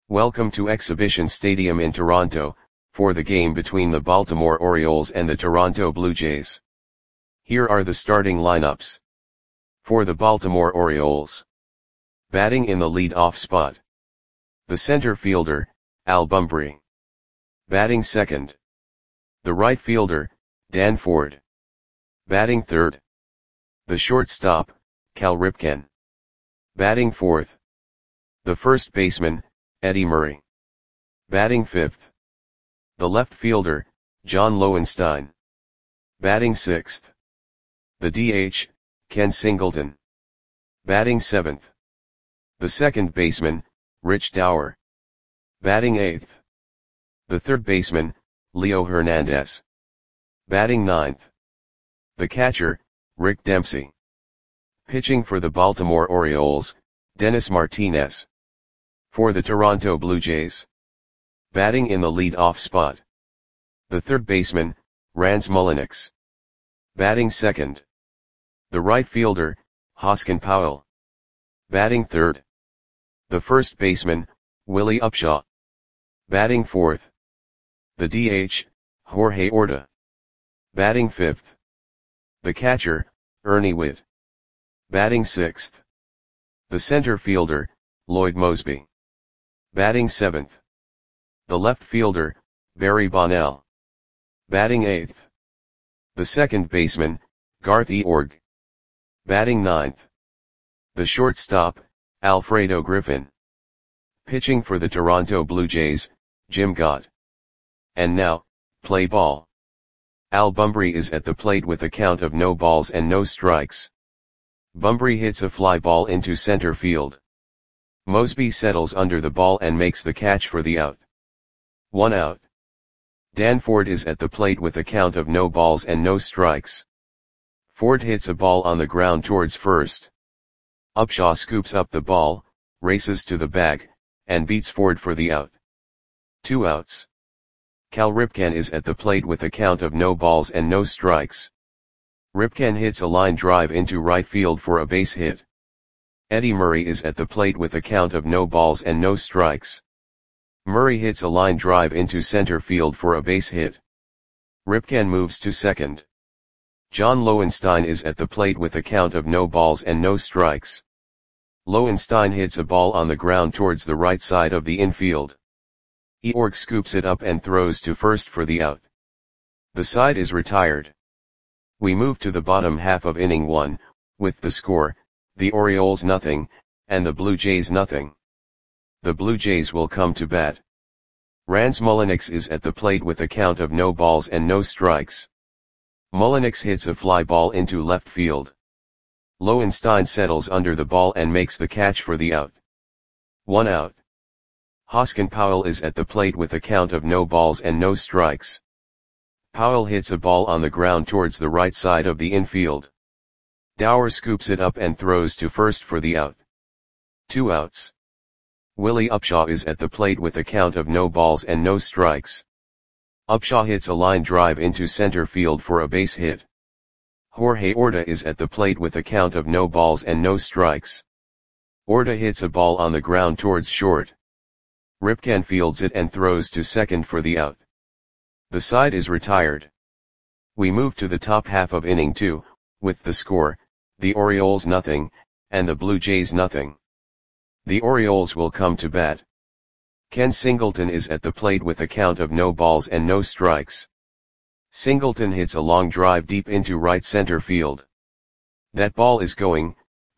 Welcome to Exhibition Stadium in Toronto, for the game between the Baltimore Orioles and the Toronto Blue Jays. Here are the starting lineups. For the Baltimore Orioles. Batting in the lead-off spot. The center fielder, Al Bumbry. Batting second. The right fielder, Dan Ford. Batting third. The shortstop, Cal Ripken. Batting fourth. The first baseman, Eddie Murray. Batting fifth. The left fielder, John Lowenstein. Batting sixth. The DH, Ken Singleton. Batting seventh. The second baseman, Rich Dauer. Batting eighth. The third baseman, Leo Hernandez. Batting ninth. The catcher, Rick Dempsey. Pitching for the Baltimore Orioles, Dennis Martinez. For the Toronto Blue Jays. Batting in the lead-off spot. The third baseman, Rance Mulliniks. Batting second. The right fielder, Hoskin Powell. Batting third. The first baseman, Willie Upshaw. Batting fourth. The DH, Jorge Orta. Batting fifth. The catcher, Ernie Whitt. Batting sixth. The center fielder, Lloyd Moseby. Batting seventh. The left fielder, Barry Bonnell. Batting eighth. The second baseman, Garth Eorg. Batting ninth. The shortstop, Alfredo Griffin. Pitching for the Toronto Blue Jays, Jim Gott. And now, play ball. Al Bumbry is at the plate with a count of no balls and no strikes. Bumbry hits a fly ball into center field. Moseby settles under the ball and makes the catch for the out. 1 out. Dan Ford is at the plate with a count of no balls and no strikes. Ford hits a ball on the ground towards first. Upshaw scoops up the ball, races to the bag, and beats Ford for the out. 2 outs. Cal Ripken is at the plate with a count of no balls and no strikes. Ripken hits a line drive into right field for a base hit. Eddie Murray is at the plate with a count of no balls and no strikes. Murray hits a line drive into center field for a base hit. Ripken moves to second. John Lowenstein is at the plate with a count of no balls and no strikes. Lowenstein hits a ball on the ground towards the right side of the infield. Eorg scoops it up and throws to first for the out. The side is retired. We move to the bottom half of inning 1, with the score, the Orioles nothing, and the Blue Jays nothing. The Blue Jays will come to bat. Rance Mulliniks is at the plate with a count of no balls and no strikes. Mulliniks hits a fly ball into left field. Lowenstein settles under the ball and makes the catch for the out. 1 out. Hoskin Powell is at the plate with a count of no balls and no strikes. Powell hits a ball on the ground towards the right side of the infield. Dauer scoops it up and throws to first for the out. 2 outs. Willie Upshaw is at the plate with a count of no balls and no strikes. Upshaw hits a line drive into center field for a base hit. Jorge Orta is at the plate with a count of no balls and no strikes. Orta hits a ball on the ground towards short. Ripken fields it and throws to second for the out. The side is retired. We move to the top half of inning 2, with the score, the Orioles nothing, and the Blue Jays nothing. The Orioles will come to bat. Ken Singleton is at the plate with a count of no balls and no strikes. Singleton hits a long drive deep into right center field. That ball is gone.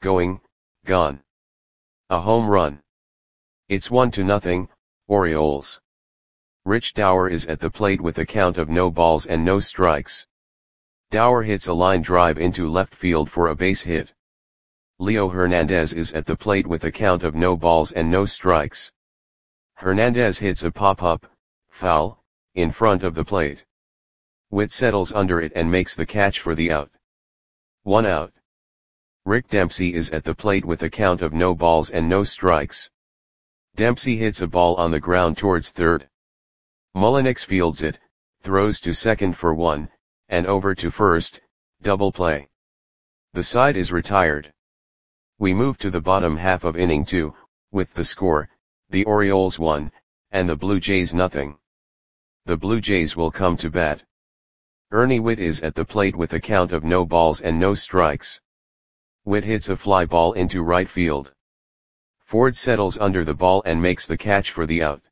A home run. It's 1-0, Orioles. Rich Dauer is at the plate with a count of no balls and no strikes. Dauer hits a line drive into left field for a base hit. Leo Hernandez is at the plate with a count of no balls and no strikes. Hernandez hits a pop-up, foul, in front of the plate. Whitt settles under it and makes the catch for the out. 1 out. Rick Dempsey is at the plate with a count of no balls and no strikes. Dempsey hits a ball on the ground towards third. Mulliniks fields it, throws to second for 1, and over to first, double play. The side is retired. We move to the bottom half of inning 2, with the score, the Orioles 1, and the Blue Jays nothing. The Blue Jays will come to bat. Ernie Whitt is at the plate with a count of no balls and no strikes. Whitt hits a fly ball into right field. Ford settles under the ball and makes the catch for the out.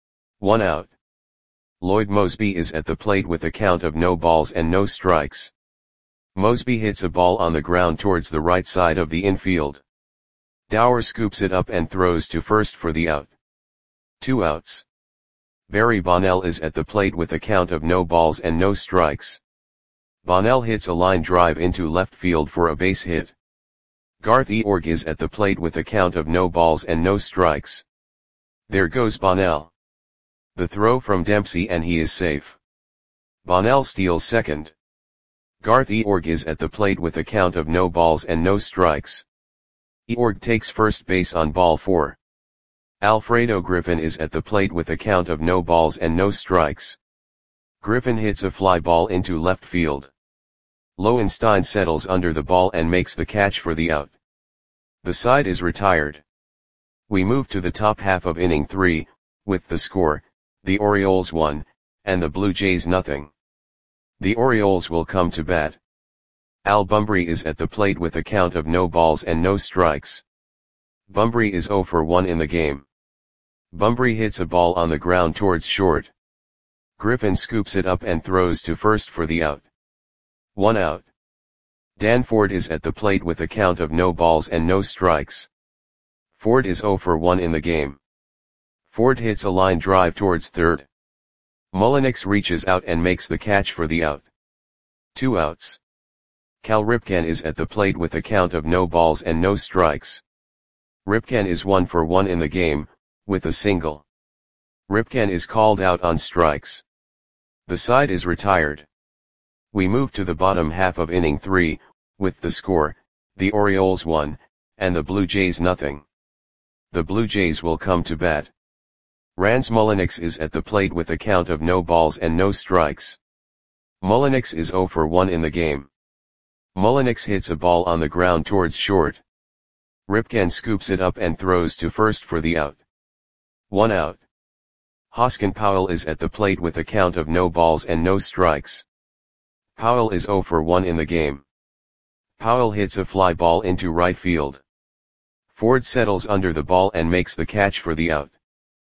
1 out. Lloyd Moseby is at the plate with a count of no balls and no strikes. Moseby hits a ball on the ground towards the right side of the infield. Dower scoops it up and throws to first for the out. 2 outs. Barry Bonnell is at the plate with a count of no balls and no strikes. Bonnell hits a line drive into left field for a base hit. Garth Eorg is at the plate with a count of no balls and no strikes. There goes Bonnell. The throw from Dempsey and he is safe. Bonnell steals second. Garth Eorg is at the plate with a count of no balls and no strikes. Eorg takes first base on ball 4. Alfredo Griffin is at the plate with a count of no balls and no strikes. Griffin hits a fly ball into left field. Lowenstein settles under the ball and makes the catch for the out. The side is retired. We move to the top half of inning 3, with the score, the Orioles 1, and the Blue Jays nothing. The Orioles will come to bat. Al Bumbry is at the plate with a count of no balls and no strikes. Bumbry is 0 for 1 in the game. Bumbry hits a ball on the ground towards short. Griffin scoops it up and throws to first for the out. 1 out. Dan Ford is at the plate with a count of no balls and no strikes. Ford is 0 for 1 in the game. Ford hits a line drive towards third. Mullenix reaches out and makes the catch for the out. 2 outs. Cal Ripken is at the plate with a count of no balls and no strikes. Ripken is 1 for 1 in the game, with a single. Ripken is called out on strikes. The side is retired. We move to the bottom half of inning 3, with the score, the Orioles 1, and the Blue Jays nothing. The Blue Jays will come to bat. Rance Mullenix is at the plate with a count of no balls and no strikes. Mullenix is 0 for 1 in the game. Mullenix hits a ball on the ground towards short. Ripken scoops it up and throws to first for the out. 1 out. Hoskin Powell is at the plate with a count of no balls and no strikes. Powell is 0 for 1 in the game. Powell hits a fly ball into right field. Ford settles under the ball and makes the catch for the out.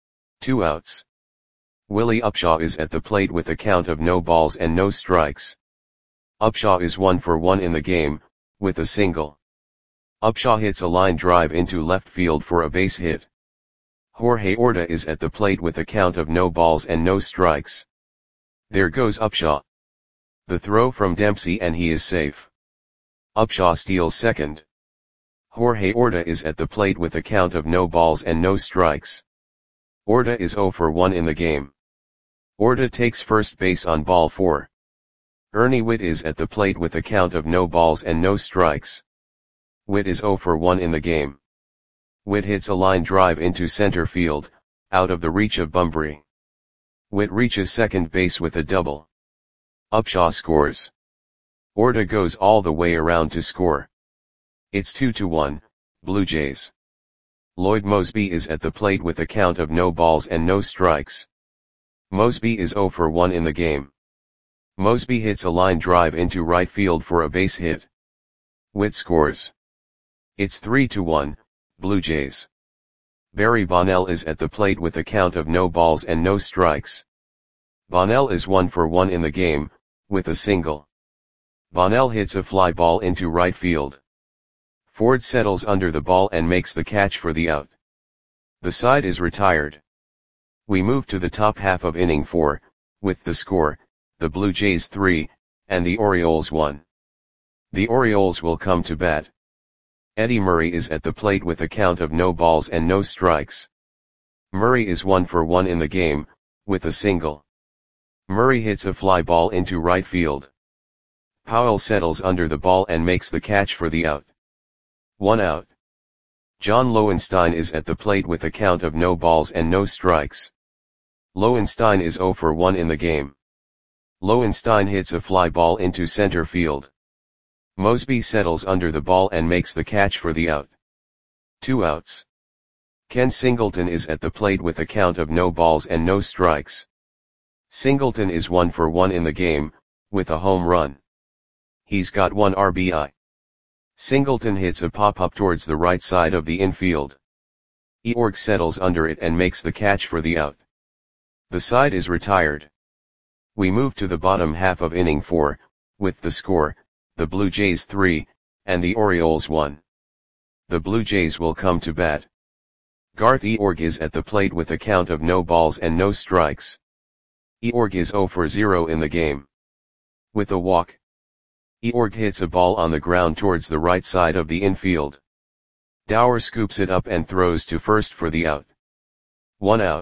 2 outs. Willie Upshaw is at the plate with a count of no balls and no strikes. Upshaw is 1 for 1 in the game, with a single. Upshaw hits a line drive into left field for a base hit. Jorge Orta is at the plate with a count of no balls and no strikes. There goes Upshaw. The throw from Dempsey and he is safe. Upshaw steals second. Jorge Orta is at the plate with a count of no balls and no strikes. Orta is 0 for 1 in the game. Orta takes first base on ball 4. Ernie Whitt is at the plate with a count of no balls and no strikes. Whitt is 0 for 1 in the game. Whitt hits a line drive into center field, out of the reach of Bumbry. Whitt reaches second base with a double. Upshaw scores. Orta goes all the way around to score. It's 2-1, Blue Jays. Lloyd Moseby is at the plate with a count of no balls and no strikes. Moseby is 0 for 1 in the game. Moseby hits a line drive into right field for a base hit. Whitt scores. It's 3-1, Blue Jays. Barry Bonnell is at the plate with a count of no balls and no strikes. Bonnell is 1 for 1 in the game, with a single. Bonnell hits a fly ball into right field. Ford settles under the ball and makes the catch for the out. The side is retired. We move to the top half of inning 4, with the score, the Blue Jays 3, and the Orioles 1. The Orioles will come to bat. Eddie Murray is at the plate with a count of no balls and no strikes. Murray is 1 for 1 in the game, with a single. Murray hits a fly ball into right field. Powell settles under the ball and makes the catch for the out. 1 out. John Lowenstein is at the plate with a count of no balls and no strikes. Lowenstein is 0 for 1 in the game. Lowenstein hits a fly ball into center field. Moseby settles under the ball and makes the catch for the out. 2 outs. Ken Singleton is at the plate with a count of no balls and no strikes. Singleton is 1 for 1 in the game, with a home run. He's got 1 RBI. Singleton hits a pop-up towards the right side of the infield. Eorg settles under it and makes the catch for the out. The side is retired. We move to the bottom half of inning 4, with the score, the Blue Jays 3, and the Orioles 1. The Blue Jays will come to bat. Garth Eorg is at the plate with a count of no balls and no strikes. Eorg is 0 for 0 in the game. With a walk, Eorg hits a ball on the ground towards the right side of the infield. Dower scoops it up and throws to first for the out. 1 out.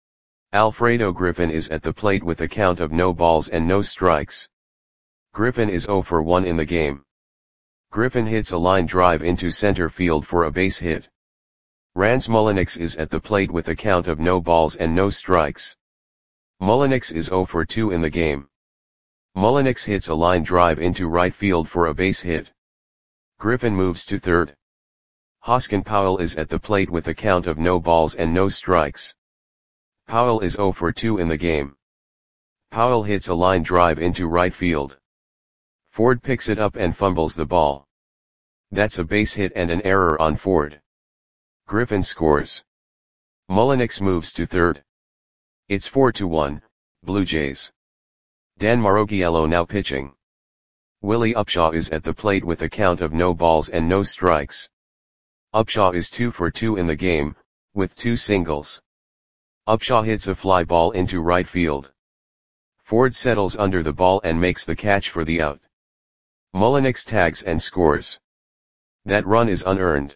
Alfredo Griffin is at the plate with a count of no balls and no strikes. Griffin is 0 for 1 in the game. Griffin hits a line drive into center field for a base hit. Rans Mulliniks is at the plate with a count of no balls and no strikes. Mulliniks is 0 for 2 in the game. Mulliniks hits a line drive into right field for a base hit. Griffin moves to third. Hoskin Powell is at the plate with a count of no balls and no strikes. Powell is 0 for 2 in the game. Powell hits a line drive into right field. Ford picks it up and fumbles the ball. That's a base hit and an error on Ford. Griffin scores. Mulliniks moves to third. It's 4-1, Blue Jays. Dan Maroghiello now pitching. Willie Upshaw is at the plate with a count of no balls and no strikes. Upshaw is 2 for 2 in the game, with 2 singles. Upshaw hits a fly ball into right field. Ford settles under the ball and makes the catch for the out. Mulliniks tags and scores. That run is unearned.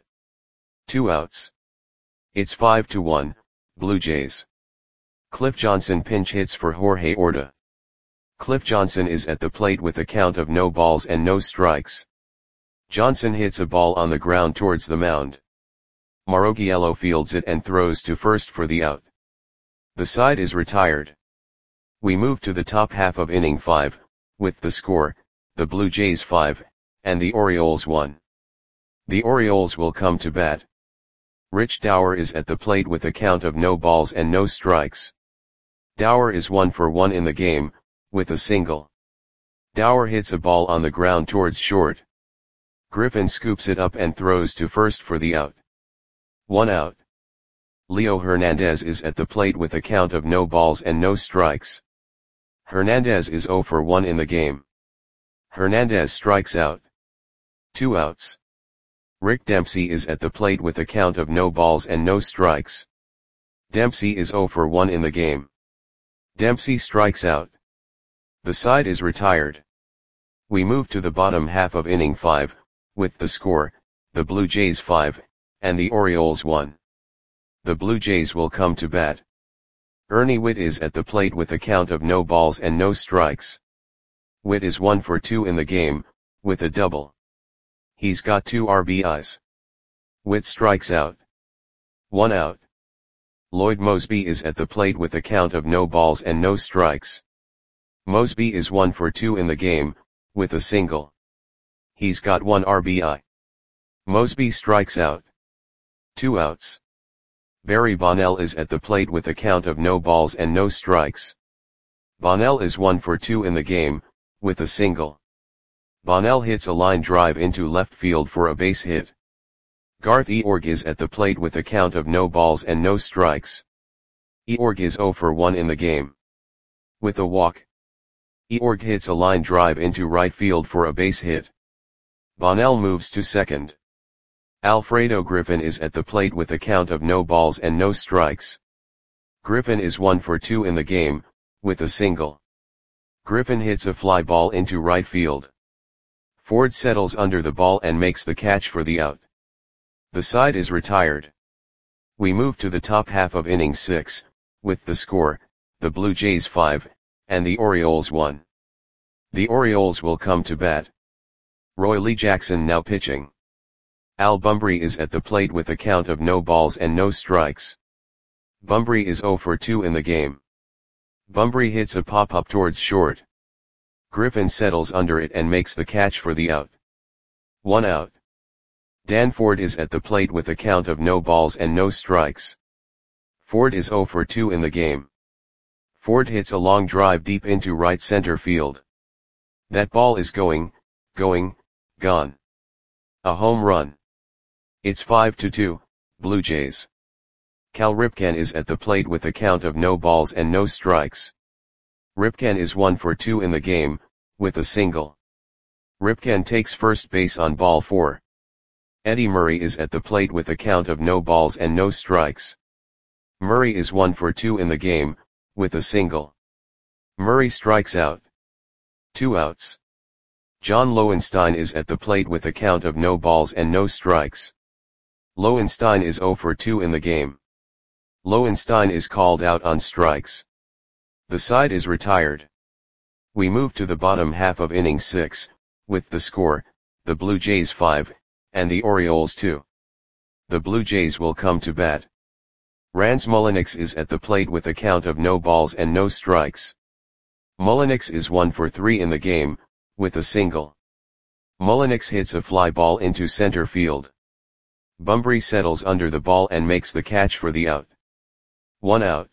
2 outs. It's 5-1, Blue Jays. Cliff Johnson pinch hits for Jorge Orta. Cliff Johnson is at the plate with a count of no balls and no strikes. Johnson hits a ball on the ground towards the mound. Maroghiello fields it and throws to first for the out. The side is retired. We move to the top half of inning 5, with the score, the Blue Jays 5, and the Orioles 1. The Orioles will come to bat. Rich Dower is at the plate with a count of no balls and no strikes. Dower is 1 for 1 in the game, with a single. Dower hits a ball on the ground towards short. Griffin scoops it up and throws to first for the out. 1 out. Leo Hernandez is at the plate with a count of no balls and no strikes. Hernandez is 0 for 1 in the game. Hernandez strikes out. 2 outs. Rick Dempsey is at the plate with a count of no balls and no strikes. Dempsey is 0 for 1 in the game. Dempsey strikes out. The side is retired. We move to the bottom half of inning 5, with the score, the Blue Jays 5, and the Orioles 1. The Blue Jays will come to bat. Ernie Whitt is at the plate with a count of no balls and no strikes. Whitt is 1 for 2 in the game, with a double. He's got 2 RBIs. Whitt strikes out. 1 out. Lloyd Mosby is at the plate with a count of no balls and no strikes. Mosby is 1 for 2 in the game, with a single. He's got 1 RBI. Mosby strikes out. 2 outs. Barry Bonnell is at the plate with a count of no balls and no strikes. Bonnell is 1 for 2 in the game, with a single. Bonnell hits a line drive into left field for a base hit. Garth Eorg is at the plate with a count of no balls and no strikes. Eorg is 0 for 1 in the game. With a walk, Eorg hits a line drive into right field for a base hit. Bonnell moves to second. Alfredo Griffin is at the plate with a count of no balls and no strikes. Griffin is 1 for 2 in the game, with a single. Griffin hits a fly ball into right field. Ford settles under the ball and makes the catch for the out. The side is retired. We move to the top half of inning 6, with the score, the Blue Jays 5, and the Orioles 1. The Orioles will come to bat. Roy Lee Jackson now pitching. Al Bumbry is at the plate with a count of no balls and no strikes. Bumbry is 0 for 2 in the game. Bumbry hits a pop-up towards short. Griffin settles under it and makes the catch for the out. 1 out. Dan Ford is at the plate with a count of no balls and no strikes. Ford is 0 for 2 in the game. Ford hits a long drive deep into right center field. That ball is gone. A home run. It's 5-2, Blue Jays. Cal Ripken is at the plate with a count of no balls and no strikes. Ripken is 1 for 2 in the game, with a single. Ripken takes first base on ball 4. Eddie Murray is at the plate with a count of no balls and no strikes. Murray is 1 for 2 in the game, with a single. Murray strikes out. 2 outs. John Lowenstein is at the plate with a count of no balls and no strikes. Lowenstein is 0 for 2 in the game. Lowenstein is called out on strikes. The side is retired. We move to the bottom half of inning 6, with the score, the Blue Jays 5, and the Orioles 2. The Blue Jays will come to bat. Rans Mulliniks is at the plate with a count of no balls and no strikes. Mulliniks is 1 for 3 in the game, with a single. Mulliniks hits a fly ball into center field. Bumbry settles under the ball and makes the catch for the out. 1 out.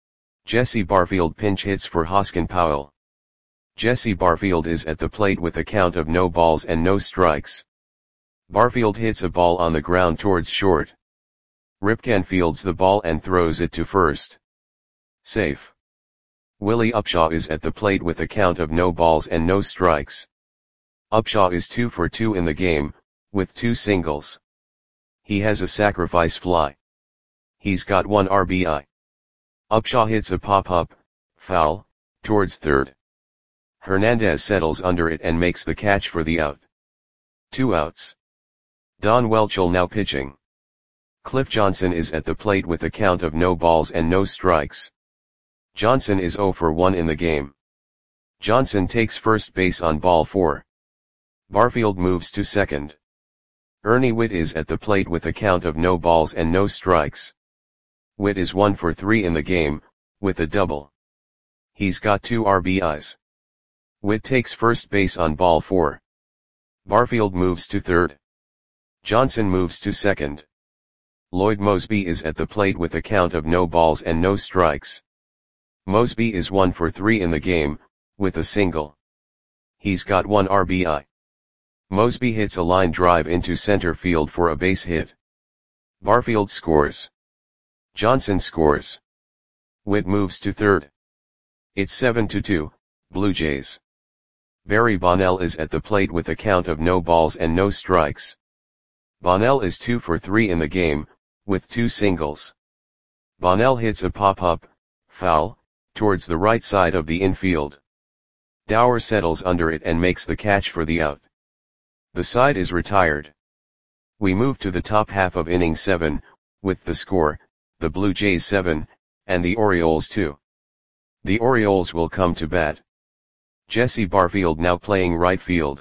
Jesse Barfield pinch hits for Hoskin Powell. Jesse Barfield is at the plate with a count of no balls and no strikes. Barfield hits a ball on the ground towards short. Ripken fields the ball and throws it to first. Safe. Willie Upshaw is at the plate with a count of no balls and no strikes. Upshaw is 2 for 2 in the game, with 2 singles. He has a sacrifice fly. He's got 1 RBI. Upshaw hits a pop-up, foul, towards third. Hernandez settles under it and makes the catch for the out. 2 outs. Don Welchel now pitching. Cliff Johnson is at the plate with a count of no balls and no strikes. Johnson is 0 for 1 in the game. Johnson takes first base on ball 4. Barfield moves to second. Ernie Whitt is at the plate with a count of no balls and no strikes. Whitt is 1 for 3 in the game, with a double. He's got 2 RBIs. Whitt takes first base on ball 4. Barfield moves to third. Johnson moves to second. Lloyd Mosby is at the plate with a count of no balls and no strikes. Mosby is 1 for 3 in the game, with a single. He's got 1 RBI. Mosby hits a line drive into center field for a base hit. Barfield scores. Johnson scores. Whitt moves to third. It's 7-2, Blue Jays. Barry Bonnell is at the plate with a count of no balls and no strikes. Bonnell is 2 for 3 in the game, with 2 singles. Bonnell hits a pop-up, foul, towards the right side of the infield. Dower settles under it and makes the catch for the out. The side is retired. We move to the top half of inning 7, with the score, the Blue Jays 7, and the Orioles 2. The Orioles will come to bat. Jesse Barfield now playing right field.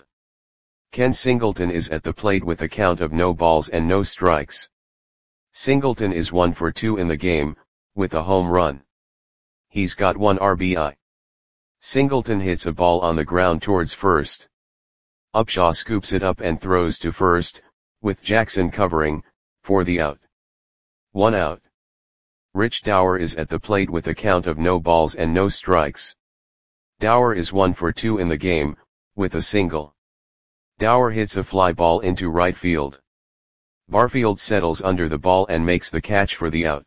Ken Singleton is at the plate with a count of no balls and no strikes. Singleton is 1 for 2 in the game, with a home run. He's got 1 RBI. Singleton hits a ball on the ground towards first. Upshaw scoops it up and throws to first, with Jackson covering, for the out. 1 out. Rich Dower is at the plate with a count of no balls and no strikes. Dower is 1 for 2 in the game, with a single. Dower hits a fly ball into right field. Barfield settles under the ball and makes the catch for the out.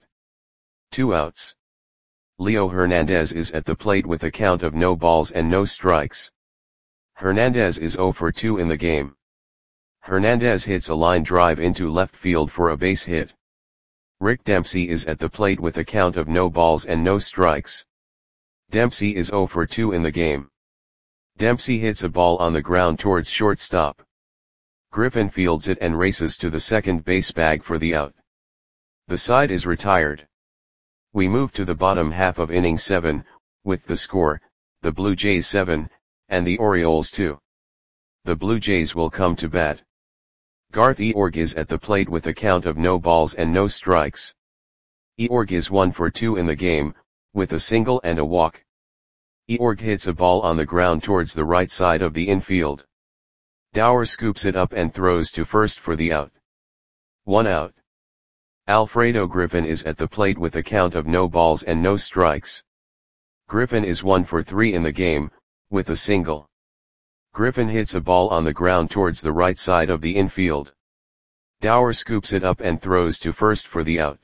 2 outs. Leo Hernandez is at the plate with a count of no balls and no strikes. Hernandez is 0 for 2 in the game. Hernandez hits a line drive into left field for a base hit. Rick Dempsey is at the plate with a count of no balls and no strikes. Dempsey is 0 for 2 in the game. Dempsey hits a ball on the ground towards shortstop. Griffin fields it and races to the second base bag for the out. The side is retired. We move to the bottom half of inning 7, with the score, the Blue Jays 7, and the Orioles 2. The Blue Jays will come to bat. Garth Eorg is at the plate with a count of no balls and no strikes. Eorg is 1 for 2 in the game, with a single and a walk. Eorg hits a ball on the ground towards the right side of the infield. Dower scoops it up and throws to first for the out. 1 out. Alfredo Griffin is at the plate with a count of no balls and no strikes. Griffin is 1 for 3 in the game, with a single. Griffin hits a ball on the ground towards the right side of the infield. Dower scoops it up and throws to first for the out.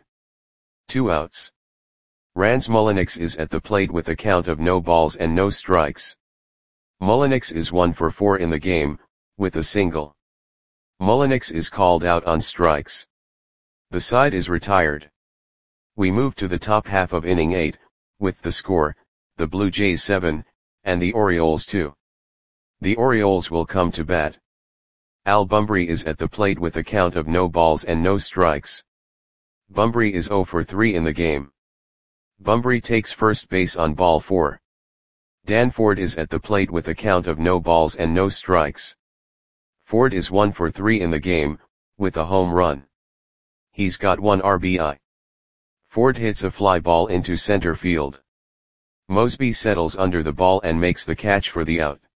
2 outs. Rans Mulliniks is at the plate with a count of no balls and no strikes. Mulliniks is 1 for 4 in the game, with a single. Mulliniks is called out on strikes. The side is retired. We move to the top half of inning 8, with the score, the Blue Jays 7, and the Orioles 2. The Orioles will come to bat. Al Bumbry is at the plate with a count of no balls and no strikes. Bumbry is 0 for 3 in the game. Bumbry takes first base on ball 4. Dan Ford is at the plate with a count of no balls and no strikes. Ford is 1 for 3 in the game, with a home run. He's got 1 RBI. Ford hits a fly ball into center field. Mosby settles under the ball and makes the catch for the out.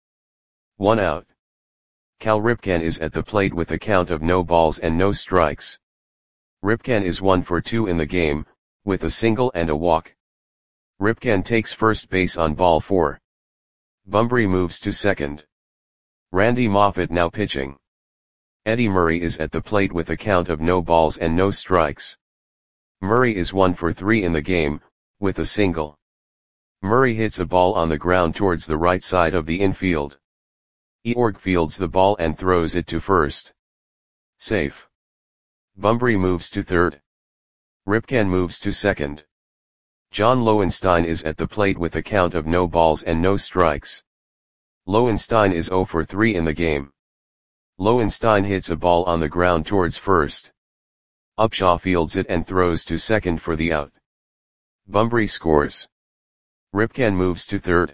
1 out. Cal Ripken is at the plate with a count of no balls and no strikes. Ripken is 1 for 2 in the game, with a single and a walk. Ripken takes first base on ball 4. Bumbry moves to second. Randy Moffett now pitching. Eddie Murray is at the plate with a count of no balls and no strikes. Murray is 1 for 3 in the game, with a single. Murray hits a ball on the ground towards the right side of the infield. Eorg fields the ball and throws it to first. Safe. Bumbry moves to third. Ripken moves to second. John Lowenstein is at the plate with a count of no balls and no strikes. Lowenstein is 0 for 3 in the game. Lowenstein hits a ball on the ground towards first. Upshaw fields it and throws to second for the out. Bumbry scores. Ripken moves to third.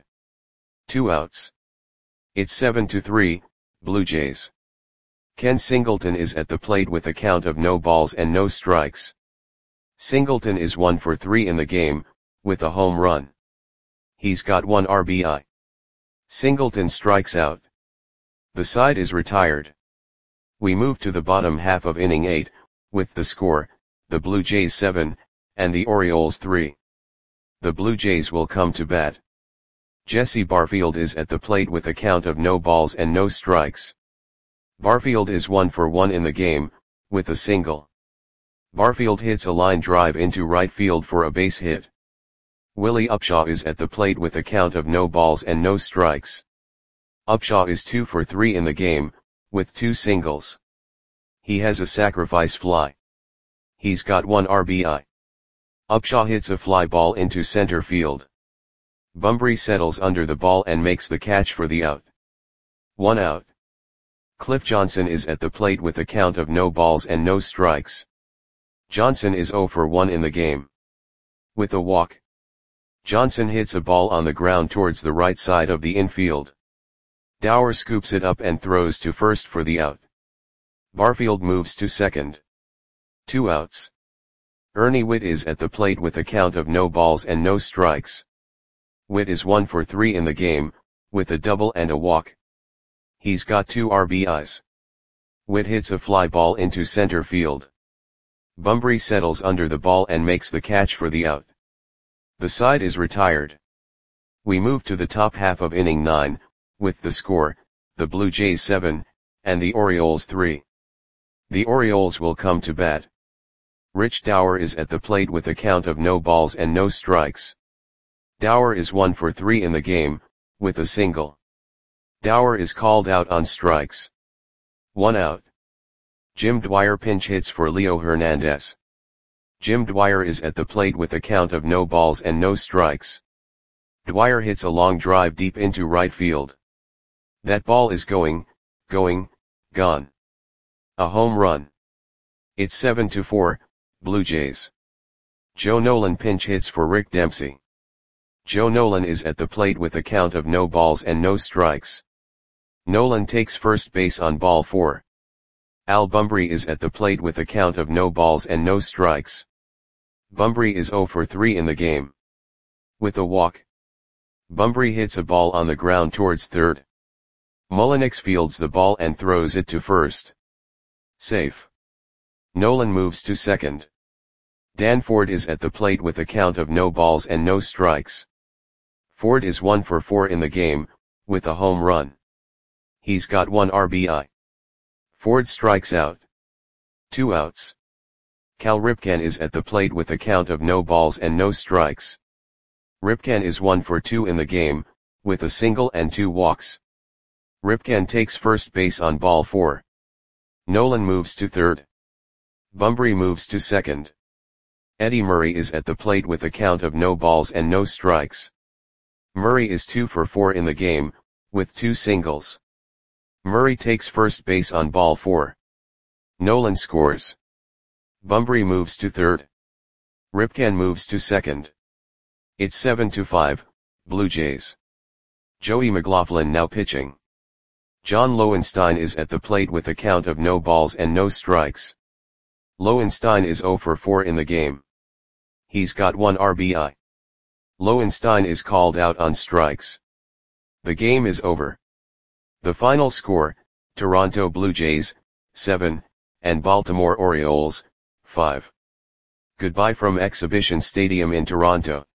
2 outs. It's 7-3, Blue Jays. Ken Singleton is at the plate with a count of no balls and no strikes. Singleton is 1 for 3 in the game, with a home run. He's got 1 RBI. Singleton strikes out. The side is retired. We move to the bottom half of inning 8, with the score, the Blue Jays 7, and the Orioles 3. The Blue Jays will come to bat. Jesse Barfield is at the plate with a count of no balls and no strikes. Barfield is 1 for 1 in the game, with a single. Barfield hits a line drive into right field for a base hit. Willie Upshaw is at the plate with a count of no balls and no strikes. Upshaw is 2 for 3 in the game, with 2 singles. He has a sacrifice fly. He's got 1 RBI. Upshaw hits a fly ball into center field. Bumbry settles under the ball and makes the catch for the out. 1 out. Cliff Johnson is at the plate with a count of no balls and no strikes. Johnson is 0 for 1 in the game. With a walk. Johnson hits a ball on the ground towards the right side of the infield. Dower scoops it up and throws to first for the out. Barfield moves to second. 2 outs. Ernie Whitt is at the plate with a count of no balls and no strikes. Whitt is 1 for 3 in the game, with a double and a walk. He's got 2 RBIs. Whitt hits a fly ball into center field. Bumbry settles under the ball and makes the catch for the out. The side is retired. We move to the top half of inning 9, with the score, the Blue Jays 7, and the Orioles 3. The Orioles will come to bat. Rich Dower is at the plate with a count of no balls and no strikes. Dower is 1 for 3 in the game, with a single. Dower is called out on strikes. 1 out. Jim Dwyer pinch hits for Leo Hernandez. Jim Dwyer is at the plate with a count of no balls and no strikes. Dwyer hits a long drive deep into right field. That ball is going, gone. A home run. It's 7-4, Blue Jays. Joe Nolan pinch hits for Rick Dempsey. Joe Nolan is at the plate with a count of no balls and no strikes. Nolan takes first base on ball 4. Al Bumbry is at the plate with a count of no balls and no strikes. Bumbry is 0 for 3 in the game. With a walk. Bumbry hits a ball on the ground towards third. Mulliniks fields the ball and throws it to first. Safe. Nolan moves to second. Dan Ford is at the plate with a count of no balls and no strikes. Ford is 1 for 4 in the game, with a home run. He's got 1 RBI. Ford strikes out. 2 outs. Cal Ripken is at the plate with a count of no balls and no strikes. Ripken is 1 for 2 in the game, with a single and 2 walks. Ripken takes first base on ball 4. Nolan moves to third. Bunbury moves to second. Eddie Murray is at the plate with a count of no balls and no strikes. Murray is 2 for 4 in the game, with 2 singles. Murray takes first base on ball 4. Nolan scores. Bunbury moves to third. Ripken moves to second. It's 7-5, Blue Jays. Joey McLaughlin now pitching. John Lowenstein is at the plate with a count of no balls and no strikes. Lowenstein is 0 for 4 in the game. He's got 1 RBI. Lowenstein is called out on strikes. The game is over. The final score, Toronto Blue Jays, 7, and Baltimore Orioles, 5. Goodbye from Exhibition Stadium in Toronto.